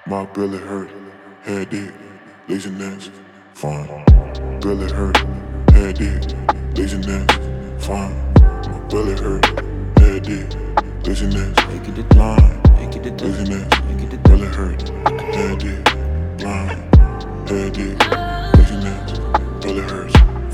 My belly hurt, headache, laziness, fine. Belly hurt, headache, laziness, fine. My belly hurt, headache, laziness, line, laziness, belly hurt, headache, line, headache, laziness, belly hurts.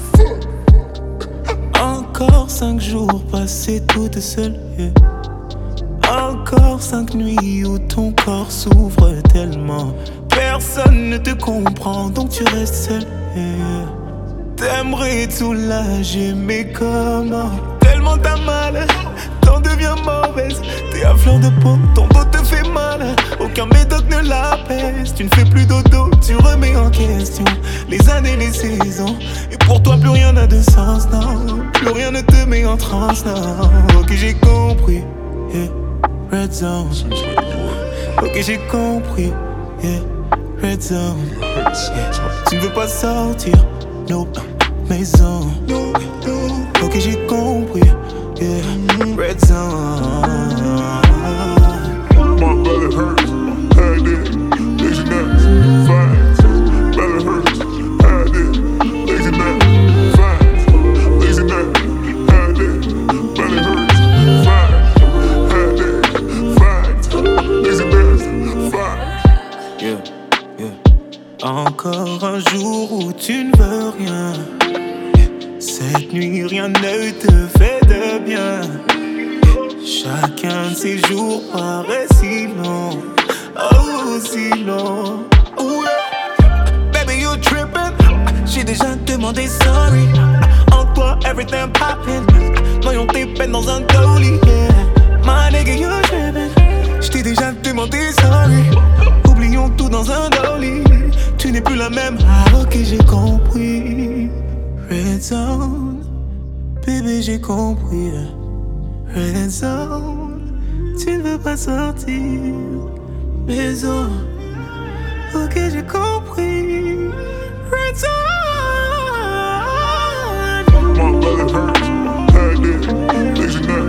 Encore 5 jours passés toute seule, yeah. Encore 5 nuits où ton corps s'ouvre tellement. Personne ne te comprend donc tu restes seul, yeah. T'aimerais tout soulager mais comment? Tellement t'as mal, t'en deviens mauvaise. T'es à fleur de peau, ton dos te fait mal. Aucun médoc ne l'apaise. Tu ne fais plus dodo, tu remets en question les années, les saisons. Et pour toi plus rien n'a de sens, non. Plus rien ne te met en transe, non. Ok j'ai compris, yeah. Red Zone. Ok j'ai compris, yeah. Red Zone, yeah. Tu ne veux pas sortir, nope. Maison, ok j'ai compris, yeah. Red Zone. My belly hurts, headache, laziness, facts. Belly hurts, headache, laziness, facts. Laziness, headache, belly hurts, facts. Headache, facts. Laziness, facts. Yeah, yeah. Encore un jour où tu ne veux rien. Cette nuit rien ne te fait de bien. Chacun de ces jours paraît si long, oh si long. Ooh, yeah. Baby you trippin', j'ai déjà demandé sorry. En toi everything poppin', noyons tes peines dans un dolly, yeah. My nigga you trippin', j't'ai déjà demandé sorry. Oublions tout dans un dolly, tu n'es plus la même. Ah ok j'ai compris. Red Zone, bébé j'ai compris. Red Zone, tu ne veux pas sortir. Maison, ok j'ai compris. Red Zone. My belly hurts, headache, laziness.